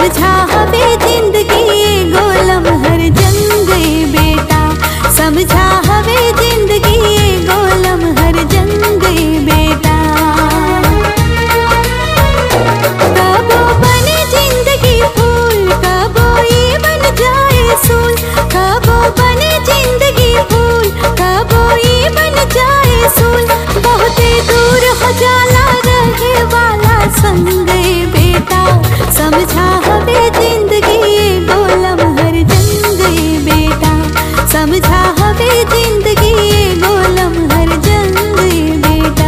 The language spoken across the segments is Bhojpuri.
समझा हवे जिंदगी गोलम हर जंग बेटा, समझा हवे जिंदगी गोलम हर जंग बेटा। कबो बने जिंदगी फूल, कबो ये बन जाए सूल, कबो बने जिंदगी फूल, कबो ये बन जाए सूल। बहुत दूर हो जाला रहे वाला संग बेटा, समझा हवे जिंदगी गोलम हर जंग बेटा, समझा हवे जिंदगी गोलम हर जंग बेटा।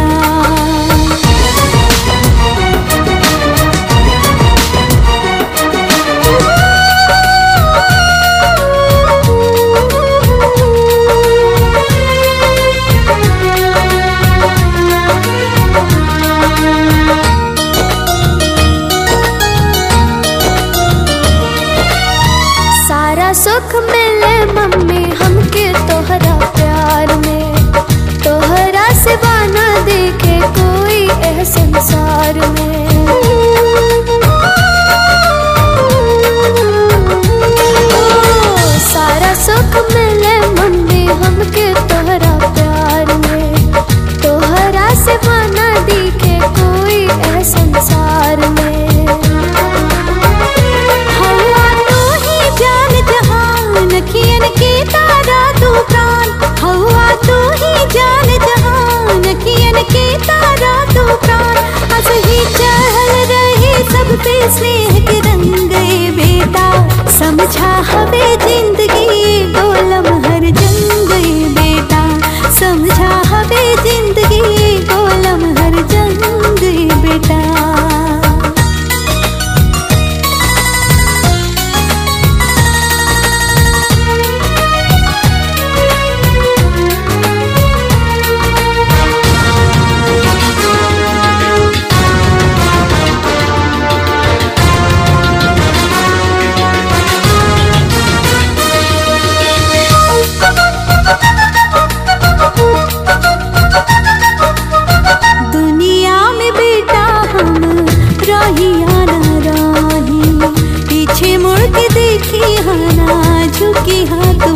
सारा सुख मिले मम्मी हमके तोहरा प्यार में, तोहरा सिवा न देखे कोई एह संसार में। सारा सुख मिले मम्मी हमके तोहरा प्यार में, तोहरा सिवा न देखे कोई एह संसार में। नखियन के तारा तू प्राण, हवा तू ही जान जहान, नखियन के तारा तू प्राण। हंस ही चल रहे सब पे स्नेह के रंग बेटा, समझा हवे जिंदगी गोलम हर जंग बेटा, समझा हवे जिंदगी गोलम हर जंग बेटा। दुनिया में बेटा हम राही या ना राही, पीछे मुड़ के देखी हाँ ना झुकी हाथ